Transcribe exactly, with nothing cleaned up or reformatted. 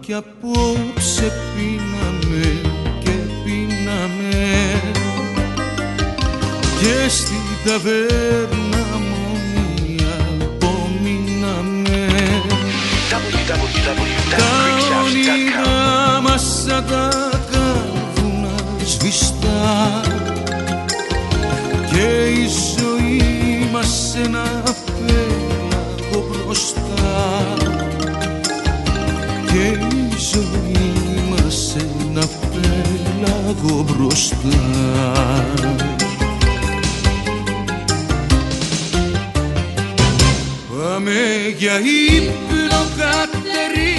κι απόψε πίναμε και πίναμε και στην ταβέρνα μόνοι απομείναμε. Τα όνειρά μας σαν τα κάρβουνα σβηστά και η ζωή μας ένα πέλαγο μπροστά και η ζωή μας ένα πέλαγο μπροστά. Πάμε για ύπνο Κατερίνα,